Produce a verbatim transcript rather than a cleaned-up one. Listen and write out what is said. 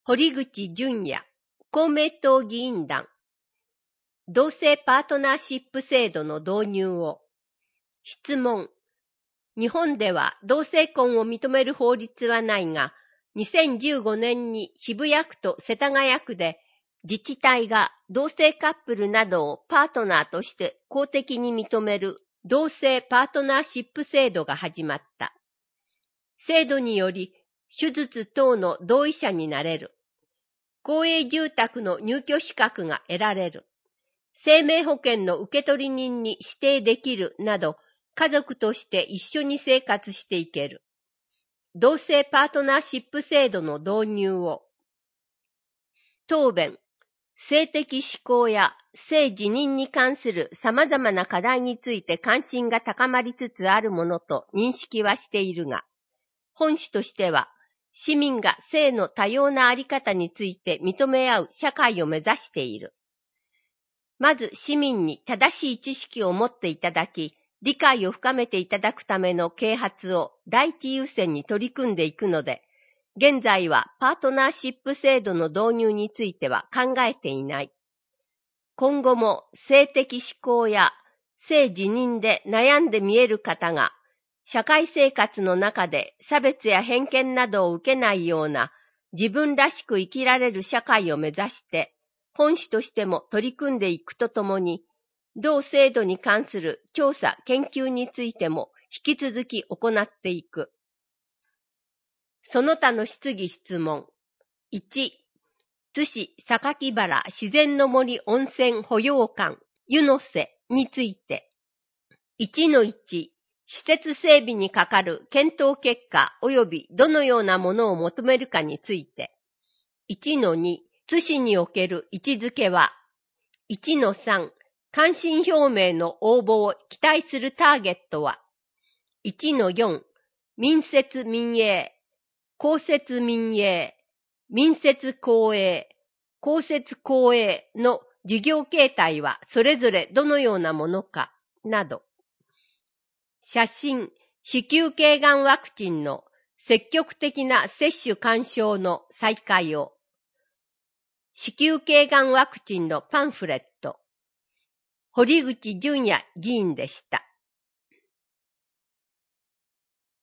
堀口淳也、公明党議員団、同性パートナーシップ制度の導入を。質問。日本では同性婚を認める法律はないが、にせんじゅうごねんに渋谷区と世田谷区で自治体が同性カップルなどをパートナーとして公的に認める同性パートナーシップ制度が始まった。制度により手術等の同意者になれる。公営住宅の入居資格が得られる。生命保険の受取人に指定できるなど、家族として一緒に生活していける。同性パートナーシップ制度の導入を。答弁。性的指向や性自認に関する様々な課題について関心が高まりつつあるものと認識はしているが、本旨としては、市民が性の多様なあり方について認め合う社会を目指している。まず市民に正しい知識を持っていただき、理解を深めていただくための啓発を第一優先に取り組んでいくので、現在はパートナーシップ制度の導入については考えていない。今後も性的指向や性自認で悩んで見える方が、社会生活の中で差別や偏見などを受けないような自分らしく生きられる社会を目指して、本旨としても取り組んでいくとともに、同制度に関する調査・研究についても引き続き行っていく。その他の質疑質問。いち、津市榊原自然の森温泉保養館湯の瀬について。いちのいち、施設整備にかかる検討結果及びどのようなものを求めるかについて。いちのに、津市における位置づけは。いちのさん、関心表明の応募を期待するターゲットは。いちのよん、民設民営、公設民営、民設公営、公設公営の事業形態はそれぞれどのようなものか、など。写真、子宮頸がんワクチンの積極的な接種勧奨の再開を。子宮頸がんワクチンのパンフレット。堀口淳也議員でした。